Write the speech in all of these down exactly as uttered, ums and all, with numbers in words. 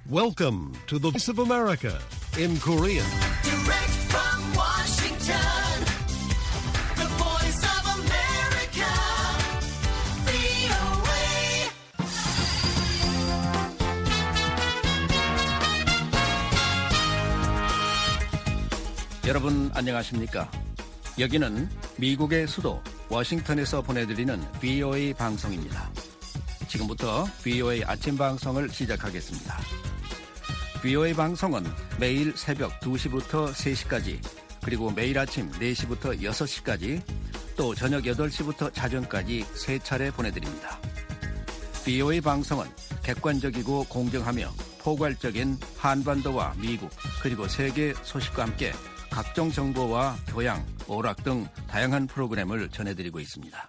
Welcome to the Voice of America in Korean. Direct from Washington, the Voice of America, 브이오에이. 여러분 안녕하십니까? 여기는 미국의 수도 워싱턴에서 보내드리는 브이오에이 방송입니다. 지금부터 브이오에이 아침 방송을 시작하겠습니다. 브이오에이 방송은 매일 새벽 두 시부터 세 시까지, 그리고 매일 아침 네 시부터 여섯 시까지, 또 저녁 여덟 시부터 자정까지 세 차례 보내드립니다. 브이오에이 방송은 객관적이고 공정하며 포괄적인 한반도와 미국 그리고 세계 소식과 함께 각종 정보와 교양, 오락 등 다양한 프로그램을 전해드리고 있습니다.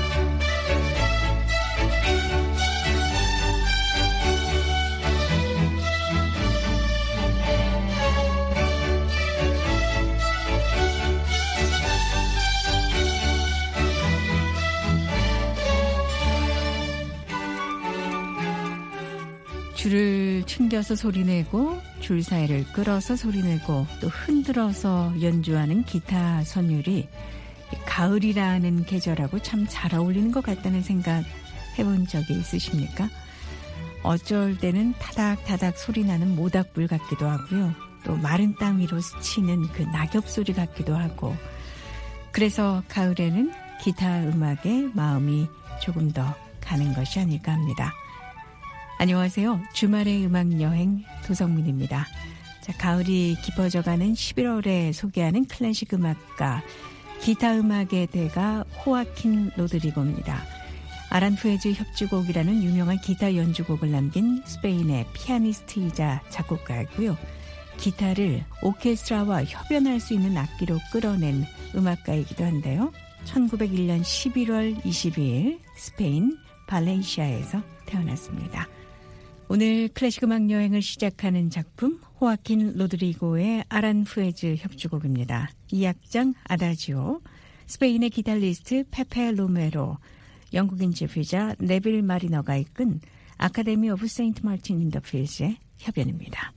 줄을 튕겨서 소리내고 줄 사이를 끌어서 소리내고 또 흔들어서 연주하는 기타 선율이 가을이라는 계절하고 참 잘 어울리는 것 같다는 생각 해본 적이 있으십니까? 어쩔 때는 타닥타닥 소리나는 모닥불 같기도 하고요. 또 마른 땅 위로 스치는 그 낙엽 소리 같기도 하고, 그래서 가을에는 기타 음악에 마음이 조금 더 가는 것이 아닐까 합니다. 안녕하세요. 주말의 음악여행 도성민입니다. 자, 가을이 깊어져가는 십일월에 소개하는 클래식 음악가, 기타 음악의 대가 호아킨 로드리고입니다. 아란푸에즈 협주곡이라는 유명한 기타 연주곡을 남긴 스페인의 피아니스트이자 작곡가이고요. 기타를 오케스트라와 협연할 수 있는 악기로 끌어낸 음악가이기도 한데요. 천구백일 년 십일월 이십이일 스페인 발렌시아에서 태어났습니다. 오늘 클래식 음악 여행을 시작하는 작품 호아킨 로드리고의 아란푸에즈 협주곡입니다. 이 악장 아다지오, 스페인의 기타리스트 페페 로메로, 영국인 지휘자 네빌 마리너가 이끈 아카데미 오브 세인트 마틴 인 더 필즈의 협연입니다.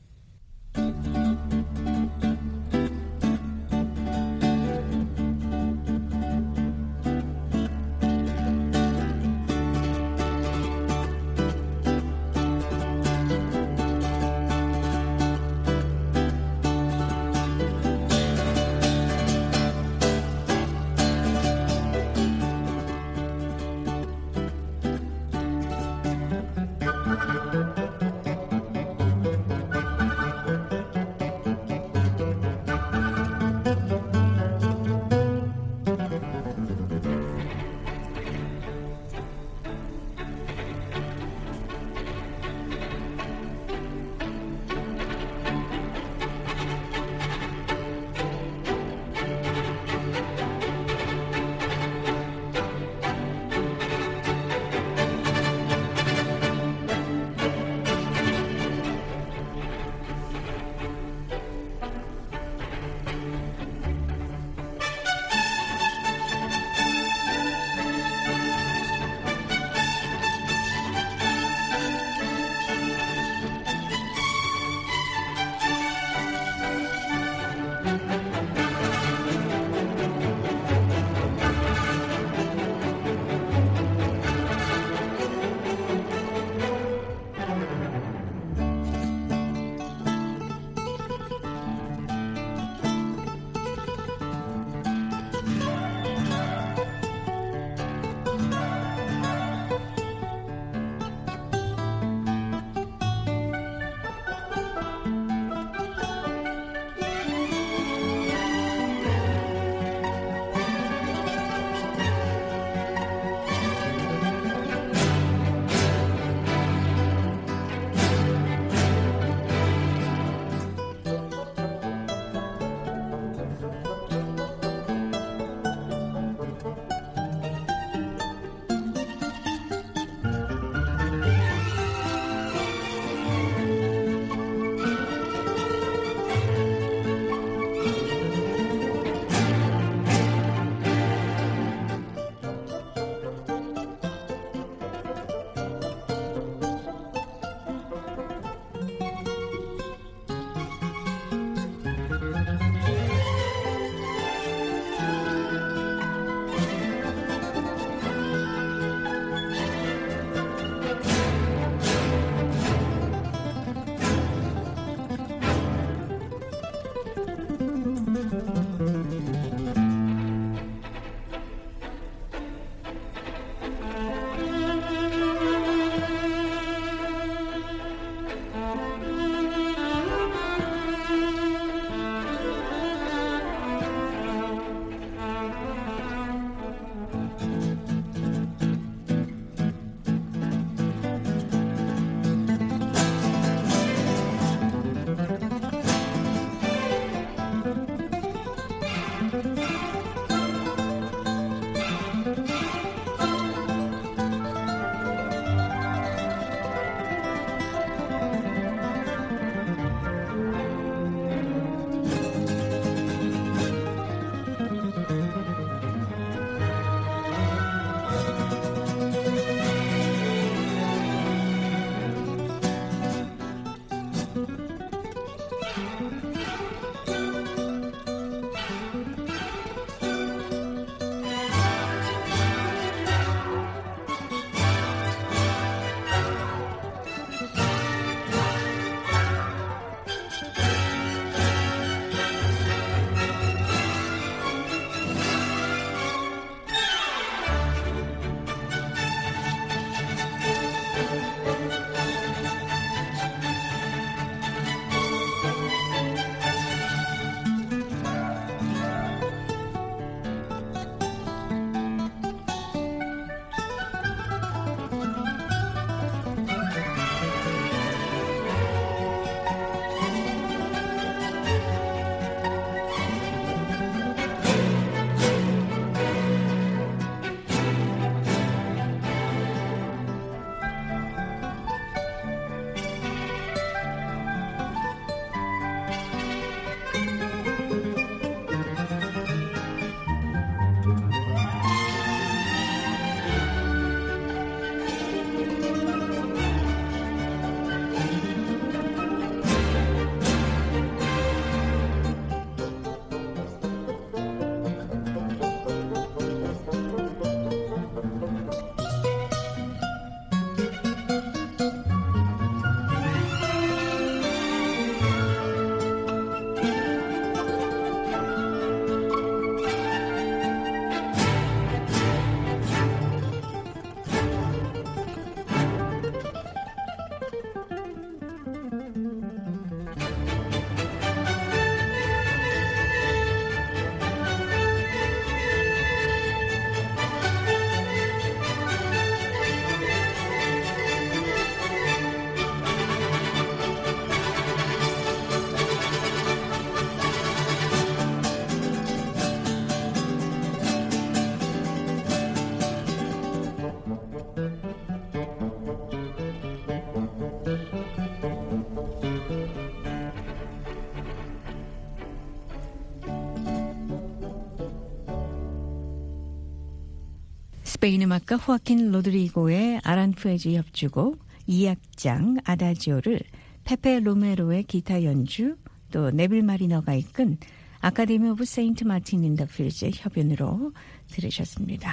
스페인 음악가 호아킨 로드리고의 아란푸에즈 협주곡 이 악장 아다지오를 페페 로메로의 기타 연주, 또 네빌 마리너가 이끈 아카데미 오브 세인트 마틴 인 더 필즈의 협연으로 들으셨습니다.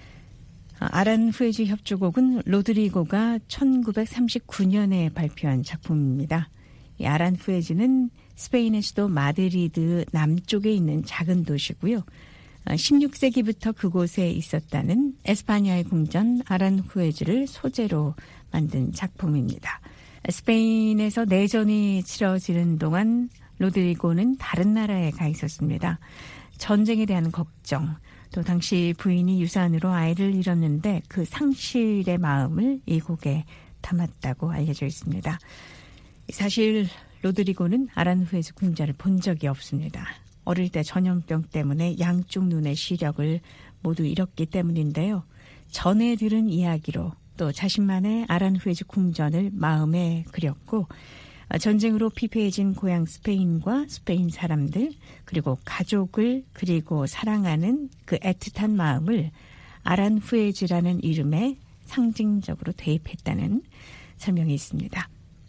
아란푸에즈 협주곡은 로드리고가 천구백삼십구 년에 발표한 작품입니다. 이 아란푸에즈는 스페인의 수도 마드리드 남쪽에 있는 작은 도시고요. 십육 세기부터 그곳에 있었다는 에스파냐의 궁전 아란후에즈를 소재로 만든 작품입니다. 스페인에서 내전이 치러지는 동안 로드리고는 다른 나라에 가 있었습니다. 전쟁에 대한 걱정, 또 당시 부인이 유산으로 아이를 잃었는데 그 상실의 마음을 이 곡에 담았다고 알려져 있습니다. 사실 로드리고는 아란후에즈 궁전을 본 적이 없습니다. 어릴 때 전염병 때문에 양쪽 눈의 시력을 모두 잃었기 때문인데요. 전해 들은 이야기로 또 자신만의 아란후에즈 궁전을 마음에 그렸고 전쟁으로 피폐해진 고향 스페인과 스페인 사람들 그리고 가족을 그리고 사랑하는 그 애틋한 마음을 아란후에즈라는 이름에 상징적으로 대입했다는 설명이 있습니다.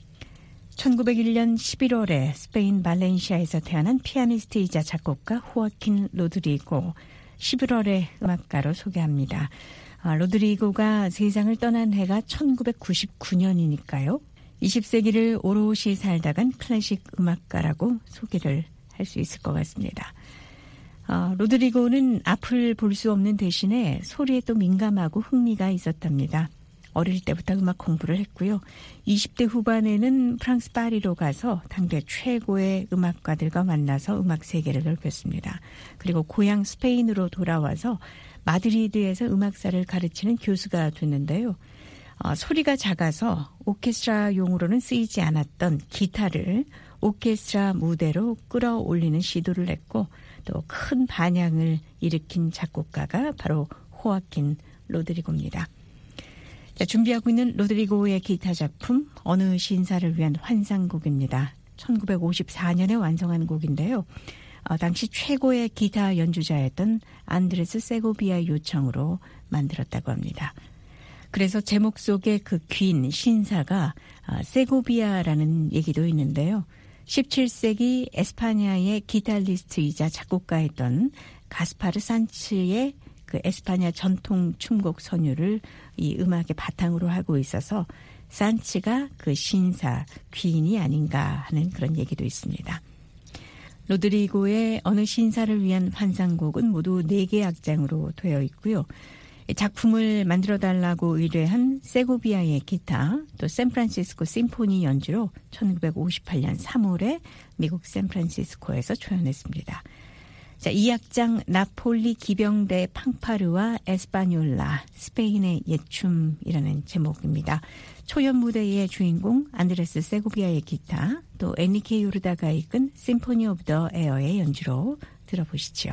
천구백일 년 십일월에 스페인 발렌시아에서 태어난 피아니스트이자 작곡가 호아킨 로드리고, 십일월의 음악가로 소개합니다. 아, 로드리고가 세상을 떠난 해가 천구백구십구 년이니까요. 이십 세기를 오롯이 살다간 클래식 음악가라고 소개를 할 수 있을 것 같습니다. 아, 로드리고는 앞을 볼 수 없는 대신에 소리에 또 민감하고 흥미가 있었답니다. 어릴 때부터 음악 공부를 했고요. 이십 대 후반에는 프랑스 파리로 가서 당대 최고의 음악가들과 만나서 음악 세계를 넓혔습니다. 그리고 고향 스페인으로 돌아와서 마드리드에서 음악사를 가르치는 교수가 됐는데요. 어, 소리가 작아서 오케스트라용으로는 쓰이지 않았던 기타를 오케스트라 무대로 끌어올리는 시도를 했고 또 큰 반향을 일으킨 작곡가가 바로 호아킨 로드리고입니다. 자, 준비하고 있는 로드리고의 기타 작품 어느 신사를 위한 환상곡입니다. 천구백오십사 년에 완성한 곡인데요. 어, 당시 최고의 기타 연주자였던 안드레스 세고비아의 요청으로 만들었다고 합니다. 그래서 제목 속에 그 긴 신사가 어, 세고비아라는 얘기도 있는데요. 십칠 세기 에스파냐의 기타리스트이자 작곡가였던 가스파르 산츠의 그 에스파냐 전통 춤곡 선율을 이 음악의 바탕으로 하고 있어서 산츠가 그 신사 귀인이 아닌가 하는 그런 얘기도 있습니다. 로드리고의 어느 신사를 위한 환상곡은 모두 네 개 악장으로 되어 있고요. 작품을 만들어달라고 의뢰한 세고비아의 기타, 또 샌프란시스코 심포니 연주로 천구백오십팔 년 삼월에 미국 샌프란시스코에서 초연했습니다. 자, 이 악장 나폴리 기병대 팡파르와 에스파뇰라, 스페인의 옛춤이라는 제목입니다. 초연 무대의 주인공 안드레스 세고비아의 기타, 또 에니케 요르다가 이끈 심포니 오브 더 에어의 연주로 들어보시죠.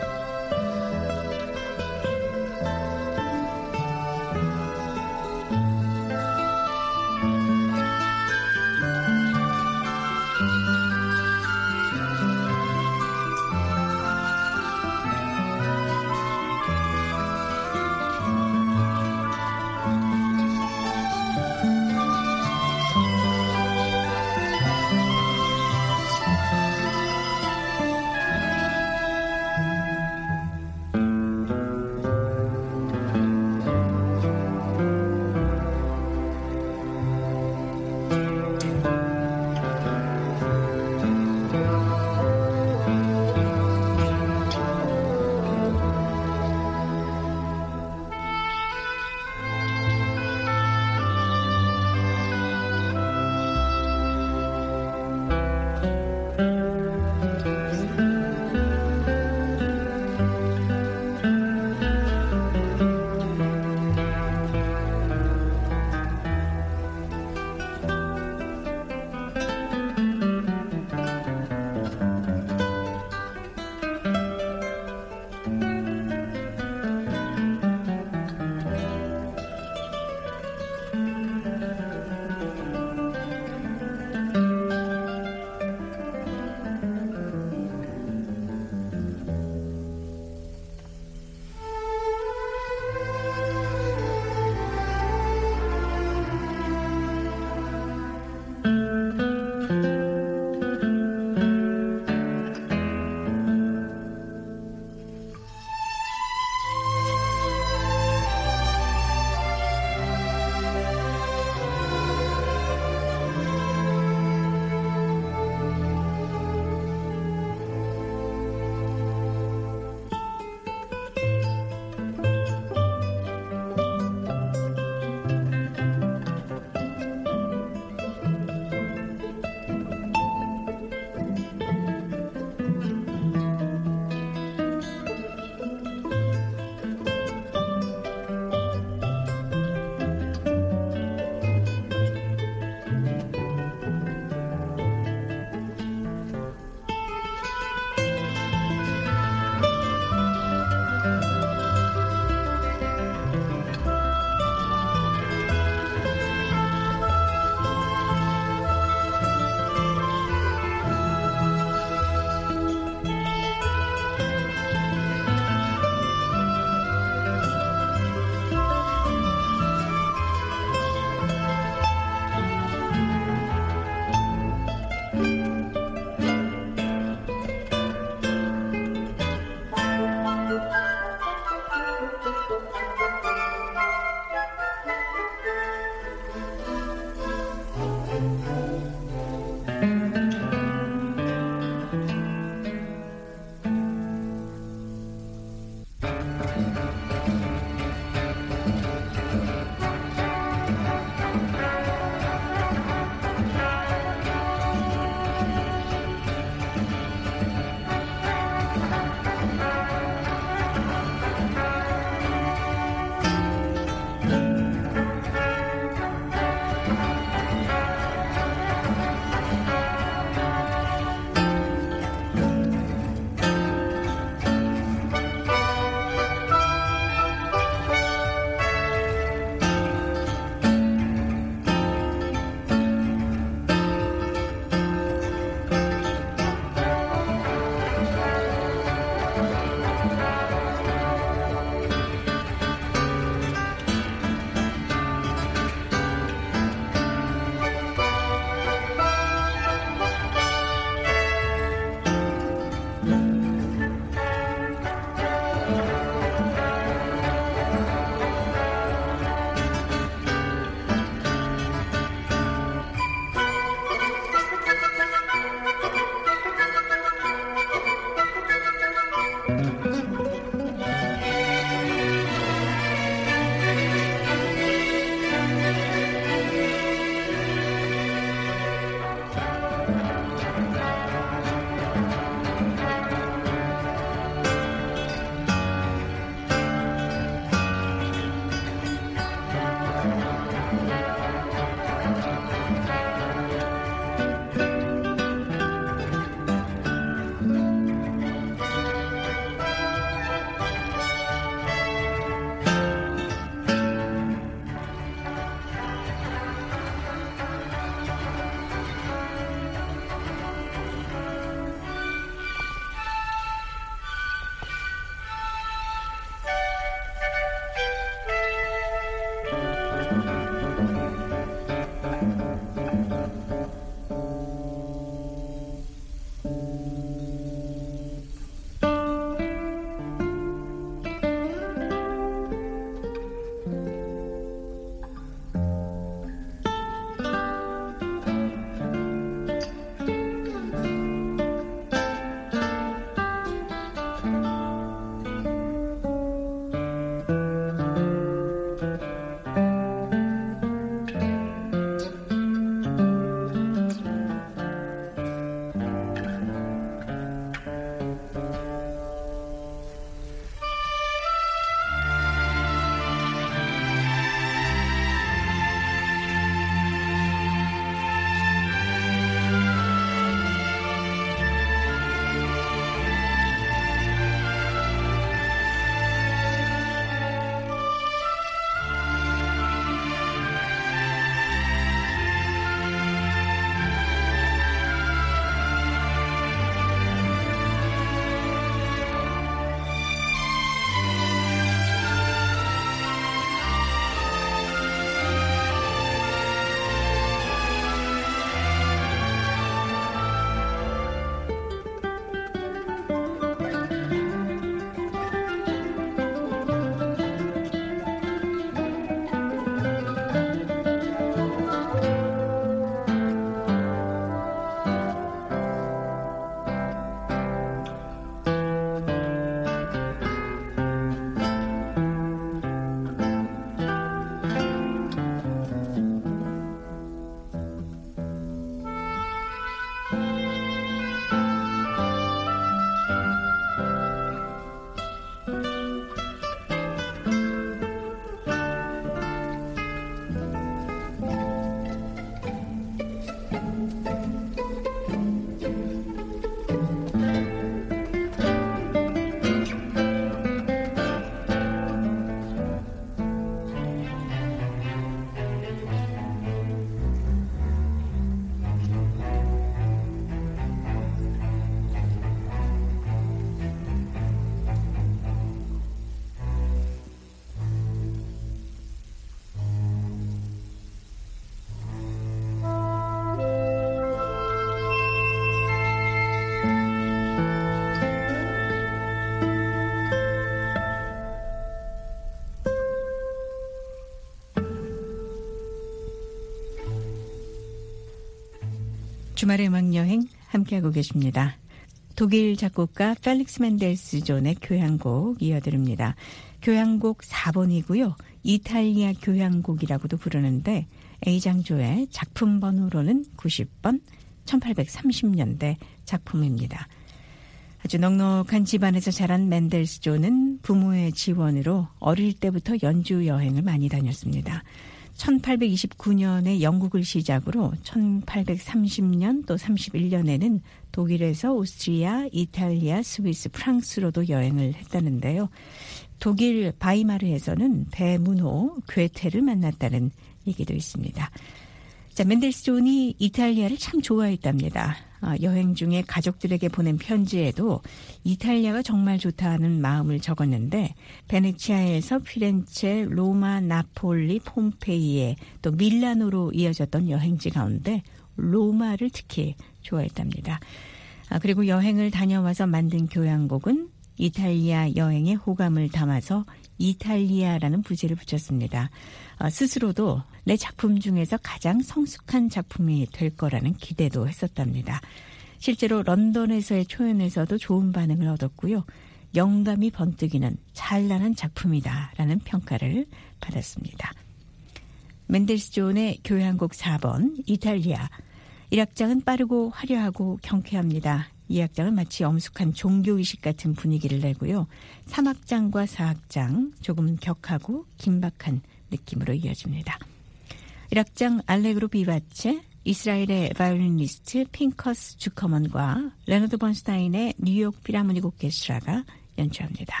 주말의 음악여행 함께하고 계십니다. 독일 작곡가 펠릭스 멘델스 존의 교향곡 이어드립니다. 교향곡 사 번이고요. 이탈리아 교향곡이라고도 부르는데 A장조의 작품 번호로는 구십 번, 천팔백삼십 년대 작품입니다. 아주 넉넉한 집안에서 자란 멘델스 존은 부모의 지원으로 어릴 때부터 연주 여행을 많이 다녔습니다. 천팔백이십구 년에 영국을 시작으로 천팔백삼십 년 또 삼십일 년에는 독일에서 오스트리아, 이탈리아, 스위스, 프랑스로도 여행을 했다는데요. 독일 바이마르에서는 대문호 괴테를 만났다는 얘기도 있습니다. 자, 멘델스 존이 이탈리아를 참 좋아했답니다. 아, 여행 중에 가족들에게 보낸 편지에도 이탈리아가 정말 좋다는 마음을 적었는데 베네치아에서 피렌체, 로마, 나폴리, 폼페이에 또 밀라노로 이어졌던 여행지 가운데 로마를 특히 좋아했답니다. 아, 그리고 여행을 다녀와서 만든 교향곡은 이탈리아 여행의 호감을 담아서 이탈리아라는 부제를 붙였습니다. 아, 스스로도 내 작품 중에서 가장 성숙한 작품이 될 거라는 기대도 했었답니다. 실제로 런던에서의 초연에서도 좋은 반응을 얻었고요. 영감이 번뜩이는 찬란한 작품이다라는 평가를 받았습니다. 멘델스 존의 교향곡 사 번 이탈리아. 일 악장은 빠르고 화려하고 경쾌합니다. 이 악장은 마치 엄숙한 종교의식 같은 분위기를 내고요. 삼 악장과 사 악장 조금 격하고 긴박한 느낌으로 이어집니다. 일 악장 알레그로 비바체, 이스라엘의 바이올리니스트 핑커스 주커먼과 레너드 번스타인의 뉴욕 필하모닉 오케스트라가 연주합니다.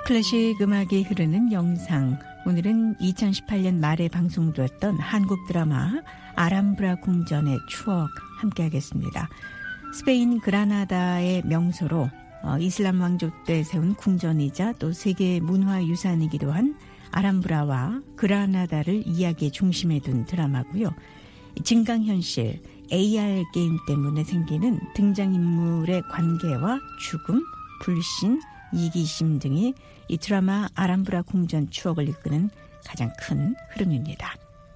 클래식 음악이 흐르는 영상. 오늘은 이천십팔 년 말에 방송되었던 한국 드라마 아람브라 궁전의 추억 함께하겠습니다. 스페인 그라나다의 명소로 이슬람 왕조 때 세운 궁전이자 또 세계 문화유산이기도 한 아람브라와 그라나다를 이야기의 중심에 둔 드라마고요. 증강현실, 에이알 게임 때문에 생기는 등장인물의 관계와 죽음, 불신, 이기심 등이 이 드라마 아람브라 궁전 추억을 이끄는 가장 큰 흐름입니다.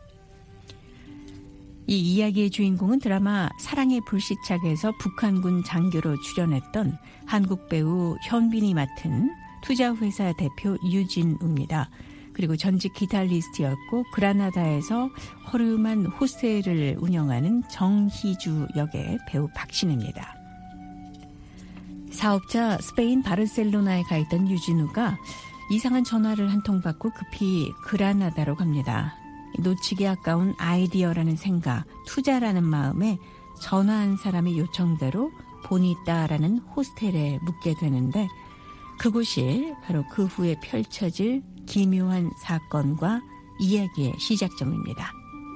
이 이야기의 주인공은 드라마 사랑의 불시착에서 북한군 장교로 출연했던 한국 배우 현빈이 맡은 투자회사 대표 유진우입니다. 그리고 전직 기타리스트였고 그라나다에서 허름한 호스텔을 운영하는 정희주 역의 배우 박신혜입니다. 사업자 스페인 바르셀로나에 가 있던 유진우가 이상한 전화를 한 통 받고 급히 그라나다로 갑니다. 놓치기 아까운 아이디어라는 생각, 투자라는 마음에 전화한 사람의 요청대로 보니따라는 호스텔에 묵게 되는데 그곳이 바로 그 후에 펼쳐질 기묘한 사건과 이야기의 시작점입니다.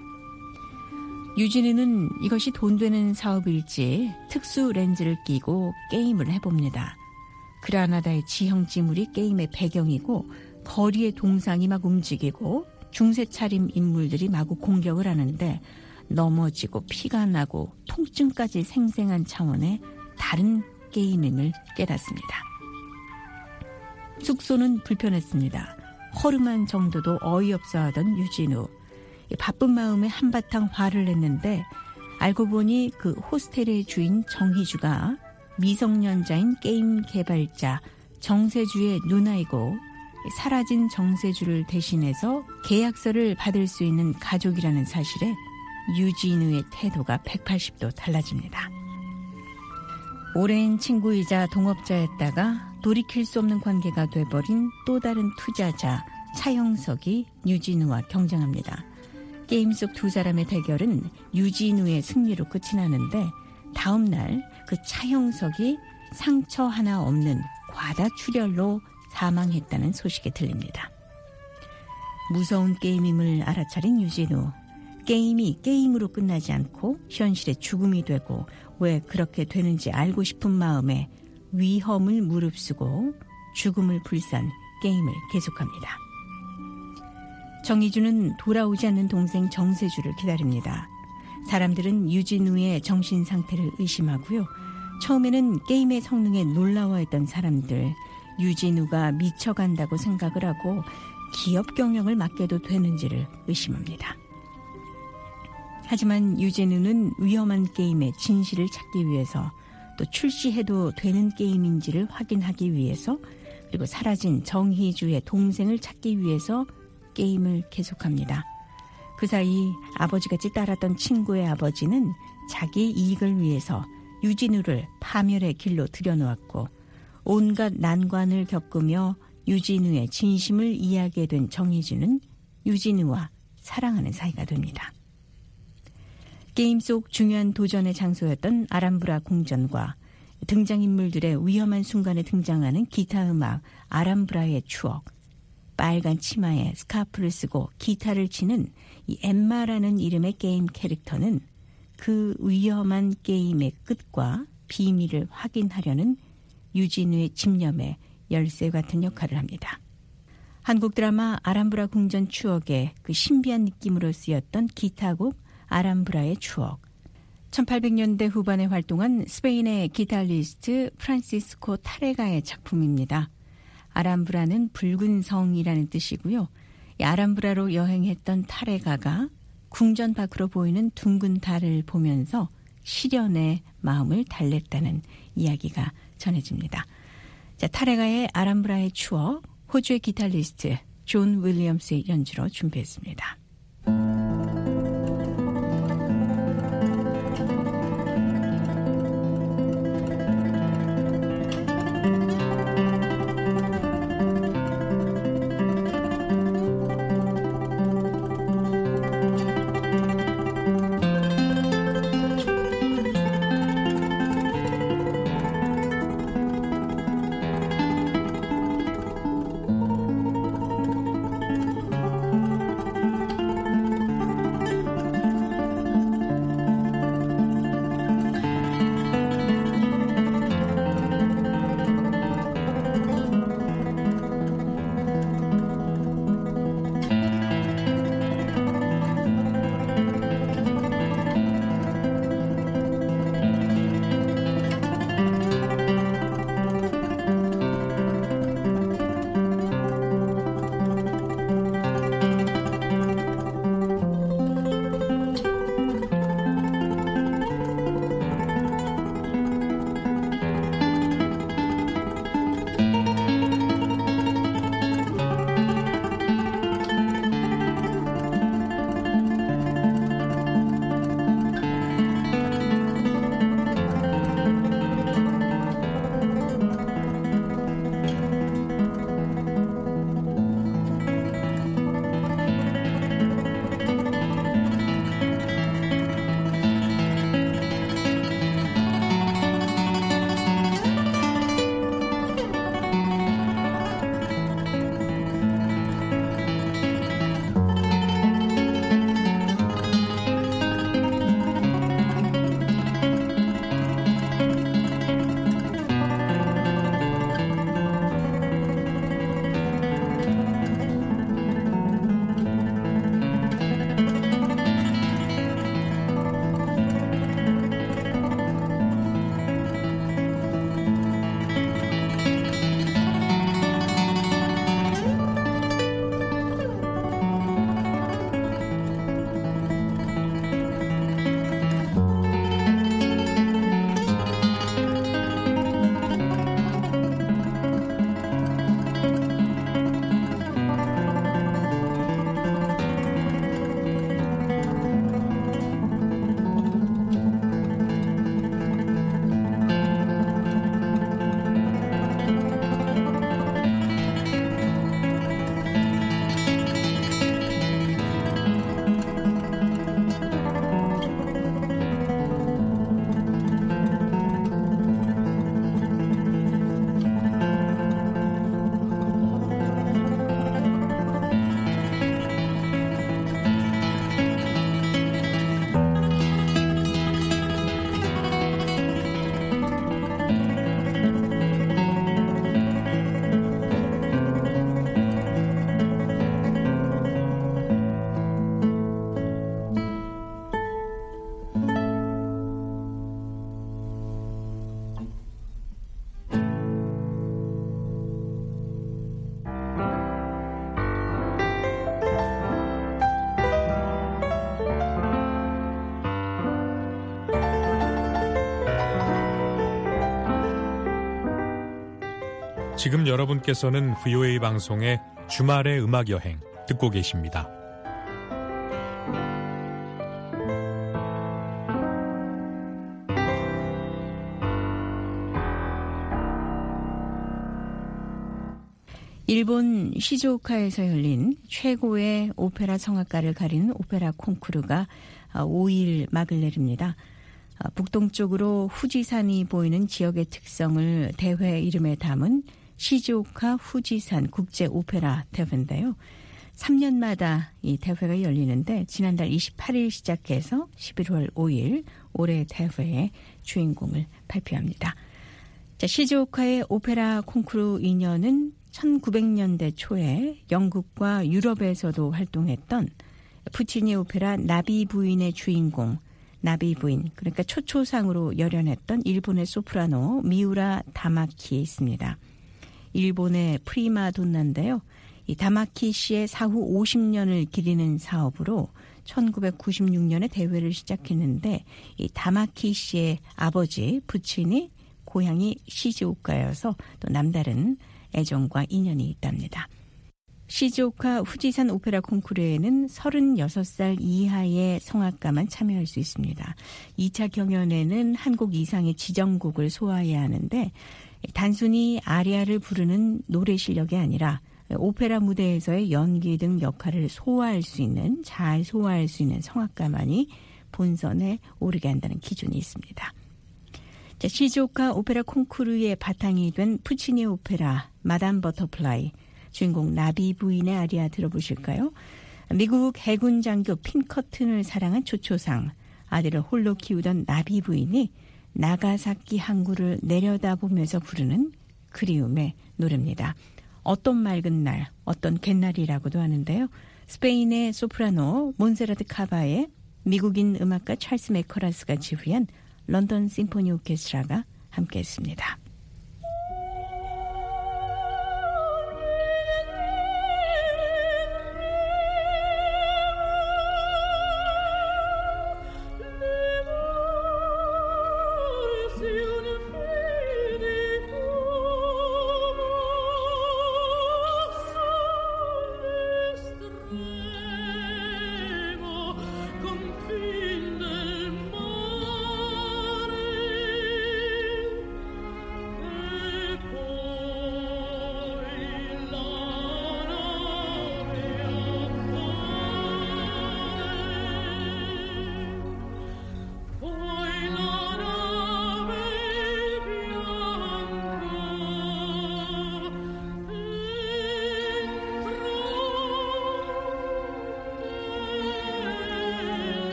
유진우는 이것이 돈 되는 사업일지 특수 렌즈를 끼고 게임을 해봅니다. 그라나다의 지형지물이 게임의 배경이고 거리의 동상이 막 움직이고 중세 차림 인물들이 마구 공격을 하는데 넘어지고 피가 나고 통증까지 생생한 차원의 다른 게임임을 깨닫습니다. 숙소는 불편했습니다. 허름한 정도도 어이없어 하던 유진우. 바쁜 마음에 한바탕 화를 냈는데 알고 보니 그 호스텔의 주인 정희주가 미성년자인 게임 개발자 정세주의 누나이고 사라진 정세주를 대신해서 계약서를 받을 수 있는 가족이라는 사실에 유진우의 태도가 백팔십 도 달라집니다. 오랜 친구이자 동업자였다가 돌이킬 수 없는 관계가 돼버린 또 다른 투자자 차영석이 유진우와 경쟁합니다. 게임 속 두 사람의 대결은 유진우의 승리로 끝이 나는데 다음 날 그 차영석이 상처 하나 없는 과다출혈로 사망했다는 소식이 들립니다. 무서운 게임임을 알아차린 유진우. 게임이 게임으로 끝나지 않고 현실의 죽음이 되고 왜 그렇게 되는지 알고 싶은 마음에 위험을 무릅쓰고 죽음을 불산 게임을 계속합니다. 정희주는 돌아오지 않는 동생 정세주를 기다립니다. 사람들은 유진우의 정신 상태를 의심하고요. 처음에는 게임의 성능에 놀라워했던 사람들, 유진우가 미쳐간다고 생각을 하고 기업 경영을 맡겨도 되는지를 의심합니다. 하지만 유진우는 위험한 게임의 진실을 찾기 위해서 또 출시해도 되는 게임인지를 확인하기 위해서 그리고 사라진 정희주의 동생을 찾기 위해서 게임을 계속합니다. 그 사이 아버지같이 따랐던 친구의 아버지는 자기 이익을 위해서 유진우를 파멸의 길로 들여놓았고 온갖 난관을 겪으며 유진우의 진심을 이해하게 된 정희주는 유진우와 사랑하는 사이가 됩니다. 게임 속 중요한 도전의 장소였던 아람브라 궁전과 등장인물들의 위험한 순간에 등장하는 기타 음악 아람브라의 추억, 빨간 치마에 스카프를 쓰고 기타를 치는 이 엠마라는 이름의 게임 캐릭터는 그 위험한 게임의 끝과 비밀을 확인하려는 유진우의 집념의 열쇠 같은 역할을 합니다. 한국 드라마 아람브라 궁전 추억에 그 신비한 느낌으로 쓰였던 기타곡 아람브라의 추억. 천팔백 년대 후반에 활동한 스페인의 기타리스트 프란시스코 타레가의 작품입니다. 아람브라는 붉은 성이라는 뜻이고요. 이 아람브라로 여행했던 타레가가 궁전 밖으로 보이는 둥근 달을 보면서 시련의 마음을 달랬다는 이야기가 전해집니다. 자, 타레가의 아람브라의 추억, 호주의 기타리스트 존 윌리엄스의 연주로 준비했습니다. 지금 여러분께서는 브이오에이 방송의 주말의 음악여행 듣고 계십니다. 일본 시즈오카에서 열린 최고의 오페라 성악가를 가리는 오페라 콩쿠르가 오 일 막을 내립니다. 북동쪽으로 후지산이 보이는 지역의 특성을 대회 이름에 담은 시즈오카 후지산 국제 오페라 대회인데요. 삼 년마다 이 대회가 열리는데 지난달 이십팔 일 시작해서 십일월 오 일 올해 대회의 주인공을 발표합니다. 자, 시즈오카의 오페라 콩쿠르 인연은 천구백 년대 초에 영국과 유럽에서도 활동했던 푸치니 오페라 나비 부인의 주인공, 나비 부인, 그러니까 초초상으로 열연했던 일본의 소프라노 미우라 다마키에 있습니다. 일본의 프리마돈나인데요. 이 다마키 씨의 사후 오십 년을 기리는 사업으로 천구백구십육 년에 대회를 시작했는데 이 다마키 씨의 아버지 푸치니 고향이 시즈오카여서 또 남다른 애정과 인연이 있답니다. 시즈오카 후지산 오페라 콩쿠르에는 서른여섯 살 이하의 성악가만 참여할 수 있습니다. 이 차 경연에는 한 곡 이상의 지정곡을 소화해야 하는데 단순히 아리아를 부르는 노래 실력이 아니라 오페라 무대에서의 연기 등 역할을 소화할 수 있는, 잘 소화할 수 있는 성악가만이 본선에 오르게 한다는 기준이 있습니다. 자, 시즈오카 오페라 콩쿠르의 바탕이 된 푸치니 오페라 마담 버터플라이, 주인공 나비 부인의 아리아 들어보실까요? 미국 해군 장교 핀커튼을 사랑한 초초상, 아들을 홀로 키우던 나비 부인이 나가사키 항구를 내려다보면서 부르는 그리움의 노래입니다. 어떤 맑은 날, 어떤 갯날이라고도 하는데요. 스페인의 소프라노 몬세라트 카바의 미국인 음악가 찰스 메커라스가 지휘한 런던 심포니 오케스트라가 함께했습니다.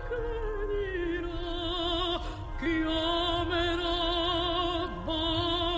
Chiamerà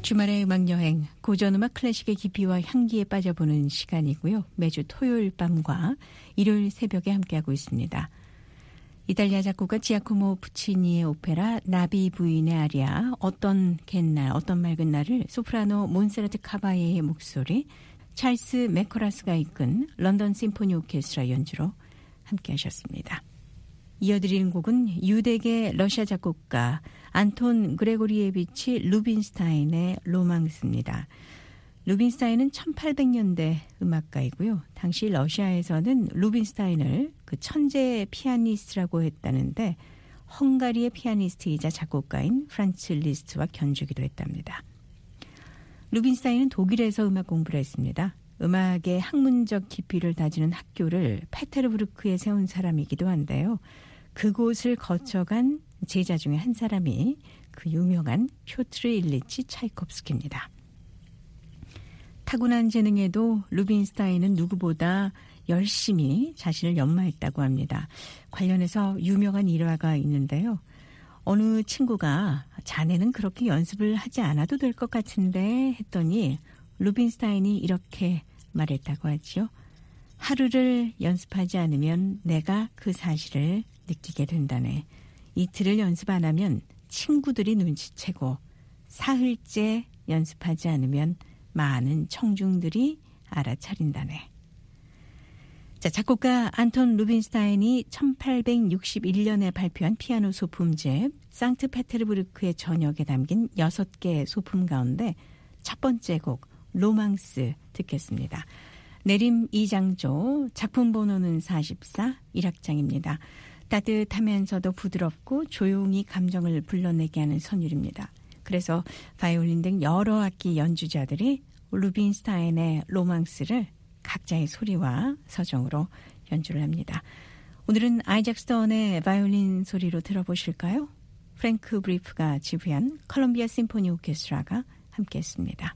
주말의 음악여행, 고전음악 클래식의 깊이와 향기에 빠져보는 시간이고요. 매주 토요일 밤과 일요일 새벽에 함께하고 있습니다. 이탈리아 작곡가 지아코모 푸치니의 오페라 나비 부인의 아리아 어떤 갯날 어떤 맑은 날을 소프라노 몬세라트 카바예의 목소리, 찰스 메코라스가 이끈 런던 심포니 오케스트라 연주로 함께하셨습니다. 이어드리는 곡은 유대계 러시아 작곡가 안톤 그레고리에비치 루빈스타인의 로망스입니다. 루빈스타인은 천팔백 년대 음악가이고요. 당시 러시아에서는 루빈스타인을 그 천재 피아니스트라고 했다는데 헝가리의 피아니스트이자 작곡가인 프란츠 리스트와 견주기도 했답니다. 루빈스타인은 독일에서 음악 공부를 했습니다. 음악의 학문적 깊이를 다지는 학교를 페테르부르크에 세운 사람이기도 한데요. 그곳을 거쳐간 제자 중에 한 사람이 그 유명한 표트르 일리치 차이콥스키입니다. 타고난 재능에도 루빈스타인은 누구보다 열심히 자신을 연마했다고 합니다. 관련해서 유명한 일화가 있는데요. 어느 친구가 자네는 그렇게 연습을 하지 않아도 될 것 같은데 했더니 루빈스타인이 이렇게 말했다고 하죠. 하루를 연습하지 않으면 내가 그 사실을 느끼게 된다네. 이틀을 연습 안 하면 친구들이 눈치채고 사흘째 연습하지 않으면 많은 청중들이 알아차린다네. 자, 작곡가 안톤 루빈스타인이 천팔백육십일 년에 발표한 피아노 소품집 상트페테르부르크의 저녁에 담긴 여섯 개의 소품 가운데 첫 번째 곡 로망스 듣겠습니다. 내림 이 장조, 작품 번호는 사십사, 일 악장입니다. 따뜻하면서도 부드럽고 조용히 감정을 불러내게 하는 선율입니다. 그래서 바이올린 등 여러 악기 연주자들이 루빈스타인의 로망스를 각자의 소리와 서정으로 연주를 합니다. 오늘은 아이작 스톤의 바이올린 소리로 들어보실까요? 프랭크 브리프가 지휘한 콜롬비아 심포니 오케스트라가 함께했습니다.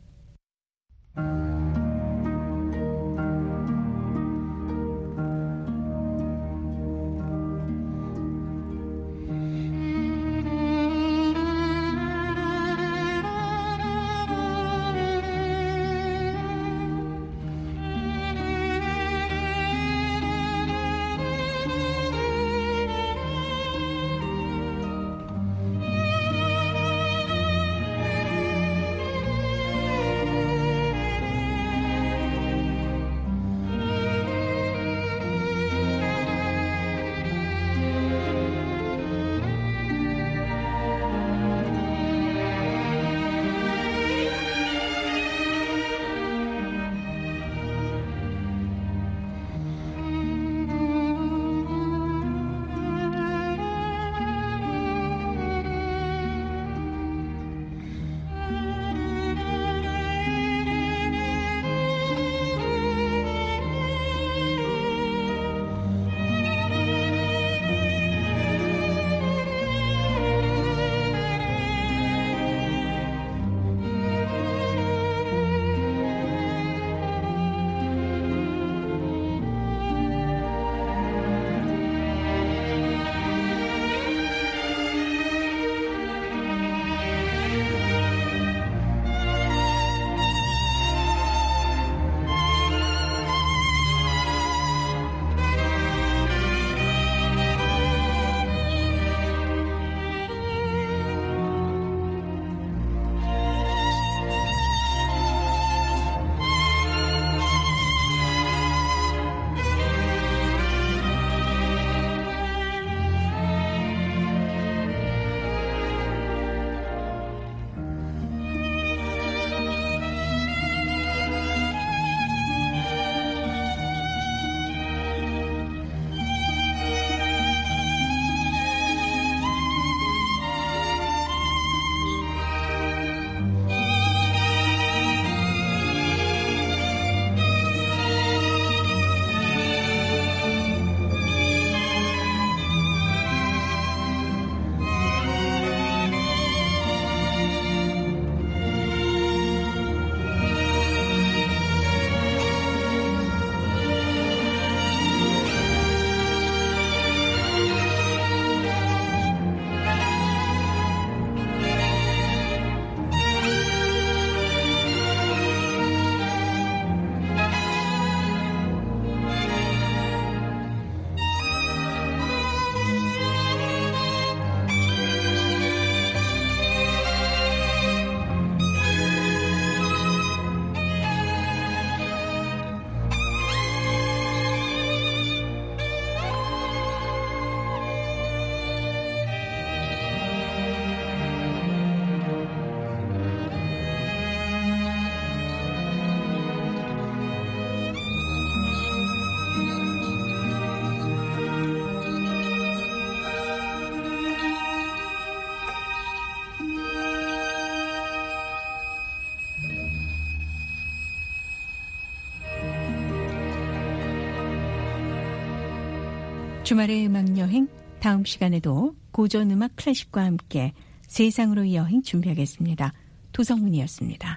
주말의 음악여행, 다음 시간에도 고전음악 클래식과 함께 세상으로의 여행 준비하겠습니다. 도성문이었습니다.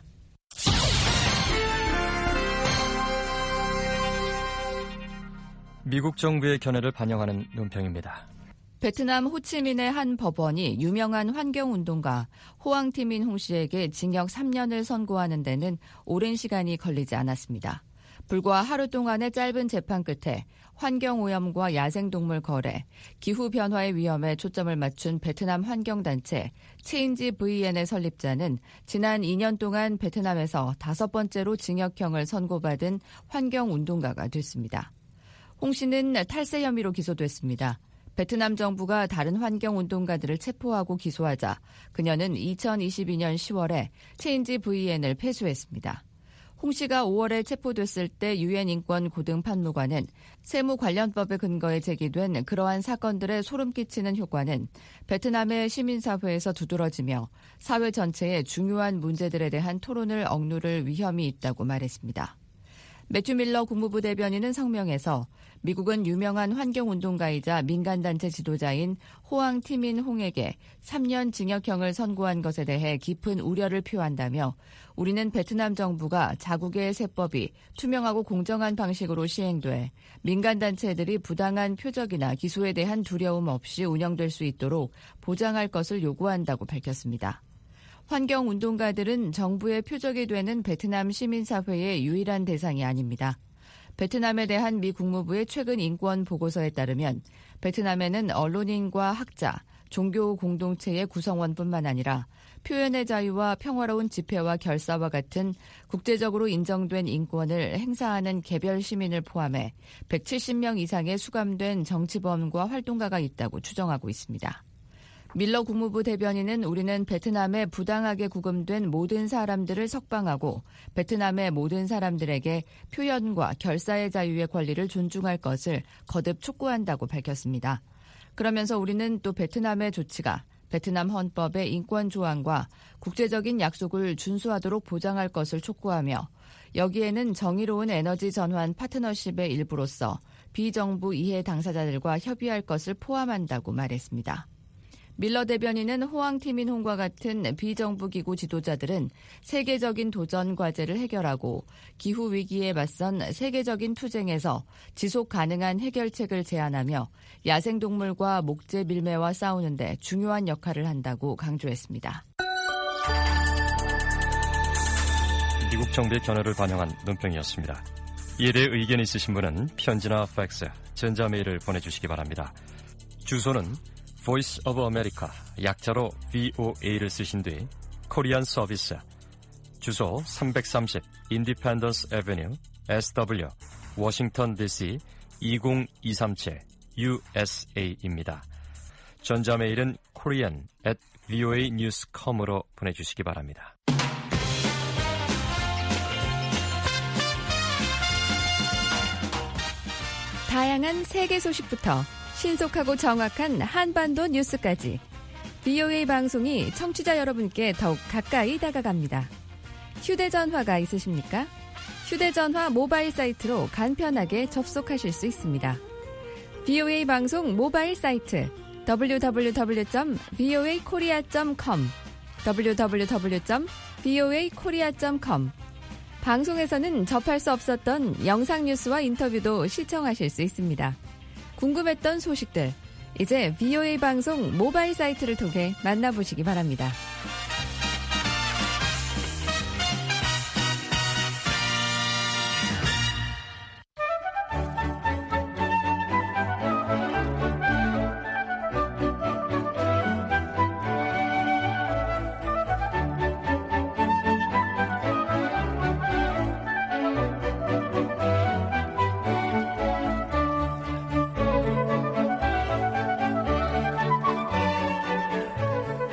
미국 정부의 견해를 반영하는 논평입니다. 베트남 호치민의 한 법원이 유명한 환경운동가 호앙티민 홍 씨에게 징역 삼 년을 선고하는 데는 오랜 시간이 걸리지 않았습니다. 불과 하루 동안의 짧은 재판 끝에 환경오염과 야생동물 거래, 기후변화의 위험에 초점을 맞춘 베트남 환경단체 체인지 브이엔의 설립자는 지난 이 년 동안 베트남에서 다섯 번째로 징역형을 선고받은 환경운동가가 됐습니다. 홍 씨는 탈세 혐의로 기소됐습니다. 베트남 정부가 다른 환경운동가들을 체포하고 기소하자 그녀는 이천이십이 년 시월에 체인지 브이엔을 폐수했습니다. 홍 씨가 오월에 체포됐을 때 유엔 인권 고등 판무관은 세무 관련법에 근거해 제기된 그러한 사건들의 소름 끼치는 효과는 베트남의 시민사회에서 두드러지며 사회 전체의 중요한 문제들에 대한 토론을 억누를 위험이 있다고 말했습니다. 매튜 밀러 국무부 대변인은 성명에서 미국은 유명한 환경운동가이자 민간단체 지도자인 호앙 티민 홍에게 삼 년 징역형을 선고한 것에 대해 깊은 우려를 표한다며 우리는 베트남 정부가 자국의 세법이 투명하고 공정한 방식으로 시행돼 민간단체들이 부당한 표적이나 기소에 대한 두려움 없이 운영될 수 있도록 보장할 것을 요구한다고 밝혔습니다. 환경운동가들은 정부의 표적이 되는 베트남 시민사회의 유일한 대상이 아닙니다. 베트남에 대한 미 국무부의 최근 인권 보고서에 따르면 베트남에는 언론인과 학자, 종교 공동체의 구성원뿐만 아니라 표현의 자유와 평화로운 집회와 결사와 같은 국제적으로 인정된 인권을 행사하는 개별 시민을 포함해 백칠십 명 이상의 수감된 정치범과 활동가가 있다고 추정하고 있습니다. 밀러 국무부 대변인은 우리는 베트남에 부당하게 구금된 모든 사람들을 석방하고 베트남의 모든 사람들에게 표현과 결사의 자유의 권리를 존중할 것을 거듭 촉구한다고 밝혔습니다. 그러면서 우리는 또 베트남의 조치가 베트남 헌법의 인권 조항과 국제적인 약속을 준수하도록 보장할 것을 촉구하며 여기에는 정의로운 에너지 전환 파트너십의 일부로서 비정부 이해 당사자들과 협의할 것을 포함한다고 말했습니다. 밀러 대변인은 호앙 티민 홍과 같은 비정부 기구 지도자들은 세계적인 도전 과제를 해결하고 기후 위기에 맞선 세계적인 투쟁에서 지속 가능한 해결책을 제안하며 야생동물과 목재 밀매와 싸우는 데 중요한 역할을 한다고 강조했습니다. 미국 정부의 견해를 반영한 논평이었습니다. 이에 대해 의견 있으신 분은 편지나 팩스, 전자메일을 보내주시기 바랍니다. 주소는 Voice of America, 약자로 브이오에이를 쓰신 뒤 코리안 서비스, 주소 삼백삼십 Independence Avenue, 에스더블유, 워싱턴 디씨 이공이삼칠 유에스에이입니다. 전자메일은 korean at voa news dot com으로 보내주시기 바랍니다. 다양한 세계 소식부터 신속하고 정확한 한반도 뉴스까지 브이오에이 방송이 청취자 여러분께 더욱 가까이 다가갑니다. 휴대전화가 있으십니까? 휴대전화 모바일 사이트로 간편하게 접속하실 수 있습니다. 브이오에이 방송 모바일 사이트 더블유 더블유 더블유 점 브이오에이 코리아 점 컴 더블유 더블유 더블유 점 브이오에이 코리아 점 컴 방송에서는 접할 수 없었던 영상 뉴스와 인터뷰도 시청하실 수 있습니다. 궁금했던 소식들, 이제 브이오에이 방송 모바일 사이트를 통해 만나보시기 바랍니다.